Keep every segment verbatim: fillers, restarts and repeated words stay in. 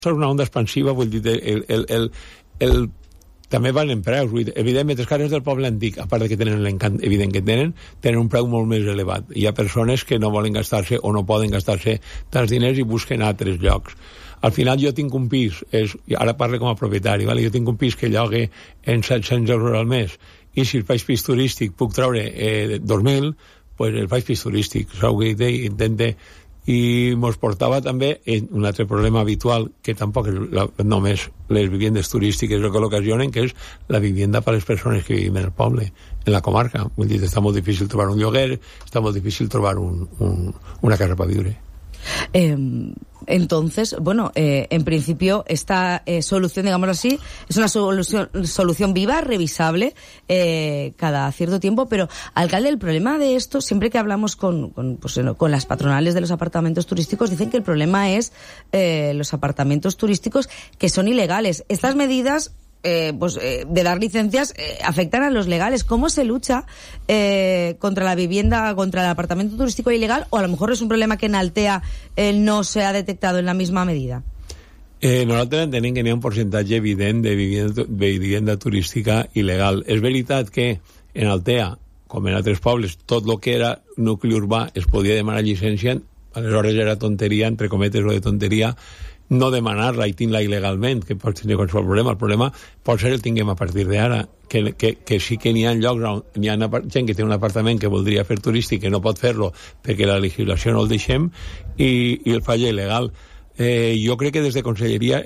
és una onda expansiva, vull dir, el, el, el, el, també van en preus. Vull dir, evidentment, les cases del poble antic, a part de que tenen l'encant evident que tenen, tenen un preu molt més elevat. Hi ha persones que no volen gastar-se o no poden gastar-se tants diners i busquen altres llocs. Al final jo tinc un pis, és, ara parlo com a propietari, vale? Jo tinc un pis que llogue en set-cents euros al mes, i si el faig pis turístic puc treure eh, dos mil, pues el faig pis turístic. Saps què dic? Intente... I mos portava també un altre problema habitual, que tampoc és la, només les viviendes turístiques el que l'ocasionen, que és la vivienda per a les persones que vivim en el poble, en la comarca. Vull dir, està molt difícil trobar un lloguer, està molt difícil trobar un, un, una casa per viure. Eh, entonces, bueno, eh, en principio esta eh, solución, digámoslo así, es una solución, solución viva, revisable eh, cada cierto tiempo, pero, alcalde, el problema de esto, siempre que hablamos con, con, pues, con las patronales de los apartamentos turísticos, dicen que el problema es eh, los apartamentos turísticos que son ilegales. Estas medidas Eh, pues, eh, de dar licencias eh, afectan a los legales. ¿Cómo se lucha eh, contra la vivienda, contra el apartamento turístico ilegal? O a lo mejor es un problema que en Altea eh, no se ha detectado en la misma medida. Eh, nosaltres entenem que n'hi ha un percentatge evident de vivienda, de vivienda turística il·legal. És veritat que en Altea, com en altres pobles, tot el que era nucli urbà es podia demanar llicència, aleshores era tonteria, entre cometes, o de tonteria, no demanar-la i tenir-la il·legalment, que pot tenir qualsevol problema. El problema pot ser el tinguem a partir d'ara, que, que, que sí que n'hi ha llocs on hi ha gent que té un apartament que voldria fer turístic, que no pot fer-lo perquè la legislació no el deixem, i, i el falla il·legal. Eh, jo crec que des de Conselleria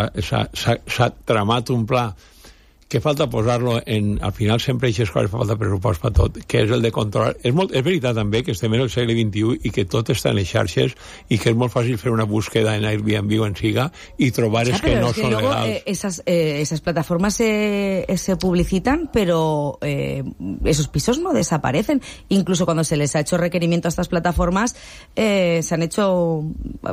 s'ha tramat un pla que falta posar-lo en... Al final sempre aquestes coses fa falta pressupost per tot, que és el de controlar... És, molt, és veritat també que estem en el segle vint-i-u i que tot està en les xarxes i que és molt fàcil fer una búsqueda en Airbnb o en Siga i trobar es que no es que son luego, legals. Eh, esas, eh, esas plataformas se, se publicitan, pero eh, esos pisos no desaparecen. Incluso cuando se les ha hecho requerimiento a estas plataformas, eh, se han hecho...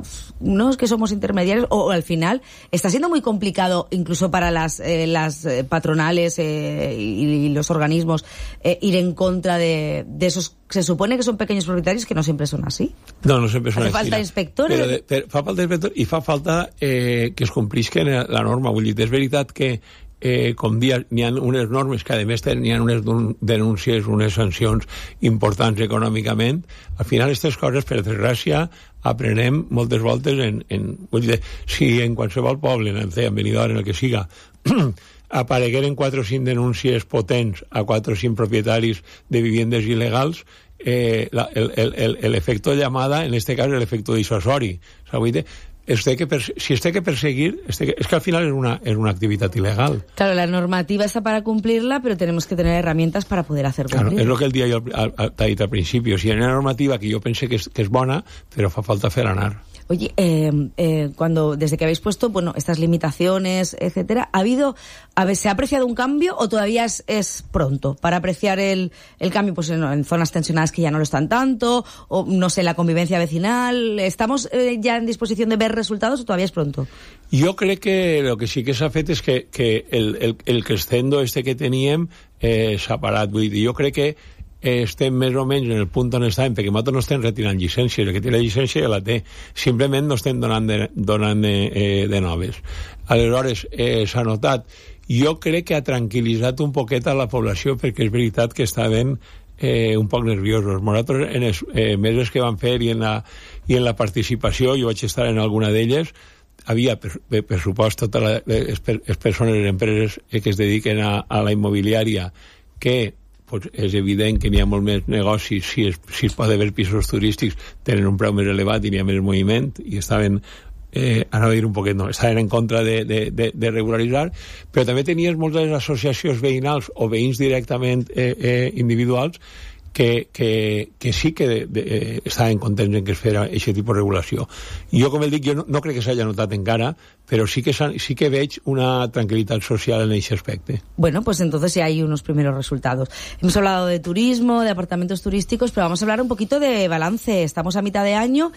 No es que somos intermediarios, o, o al final está siendo muy complicado incluso para las, eh, las eh, patronales eh, y, y los organismos eh, ir en contra de, de esos que se supone que son pequeños propietarios, que no siempre son así. No, no sempre són així. Fa falta inspectors. Però de, per, fa falta inspectors i fa falta eh, que es complisca la norma. Vull dir, és veritat que eh, com dia n'hi ha unes normes que a més n'hi ha unes denúncies, unes sancions importants econòmicament. Al final aquestes coses, per desgràcia, aprenem moltes voltes en... en vull dir, si en qualsevol poble, en Altea, en Benidorm, en el que siga, aparegueren quatre o cinc denúncies potents a quatre o cinc propietaris de viviendes il·legals, eh, la, el, el, el efecto llamada, en este cas el efecto disuasori. ¿Sabes? Este que perse- si este que perseguir, este que, es que al final es una, es una actividad ilegal. Claro, la normativa está para cumplirla, pero tenemos que tener herramientas para poder hacer cumplir. Claro, es lo que el día yo t'ha dit al principio. Si hay una normativa que yo pensé que es, que es bona, pero fa falta fer anar. Oye, eh, eh, cuando desde que habéis puesto, bueno, estas limitaciones, etcétera, ¿ha habido, a ver, se ha apreciado un cambio o todavía es, es pronto para apreciar el, el cambio, pues en, en zonas tensionadas que ya no lo están tanto, o no sé, la convivencia vecinal? ¿Estamos eh, ya en disposición de ver resultados o todavía es pronto? Jo crec que el que sí que s'ha fet és que, que el, el, el crescendo este que teníem eh, s'ha parat. Vull dir, jo crec que eh, estem més o menys en el punt on estàvem, perquè nosaltres no estem retirant llicències, el que té la llicència ja la té, simplement no estem donant de, donant de, eh, de noves. Aleshores, eh, s'ha notat. Jo crec que ha tranquil·litzat un poquet a la població, perquè és veritat que estaven eh, un poc nerviosos. Nosaltres, en els eh, mesos que van fer i en, la, i en la participació, jo vaig estar en alguna d'elles, havia, per, per supost, totes les, les persones, les empreses que es dediquen a, a la immobiliària, que pues, és evident que n'hi ha molt més negocis, si es, si es pot haver pisos turístics, tenen un preu més elevat i n'hi ha més moviment, i estaven, eh, anava a dir un poquet, no, estaven en contra de, de, de, de regularitzar, però també tenies moltes associacions veïnals o veïns directament eh, eh, individuals que, que, que sí que de, de, eh, estaven contents en que es fera aquest tipus de regulació. Jo, com el dic, jo no, no crec que s'hagi notat encara, però sí que, sí que veig una tranquil·litat social en aquest aspecte. Bueno, pues entonces ya hay unos primeros resultados. Hemos hablado de turismo, de apartamentos turísticos, pero vamos a hablar un poquito de balance. Estamos a mitad de año.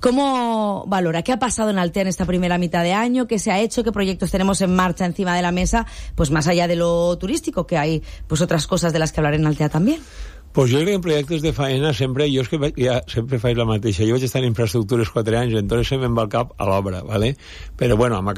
¿Cómo valora? ¿Qué ha pasado en Altea en esta primera mitad de año? ¿Qué se ha hecho? ¿Qué proyectos tenemos en marcha encima de la mesa? Pues más allá de lo turístico, que hay pues otras cosas de las que hablar en Altea también. Pues jo crec que en projectes de faena sempre, jo és que ja sempre faig la mateixa. Jo vaig estar en infraestructures quatre anys, entonces se me'n va al cap a l'obra, ¿vale? Però bueno, amb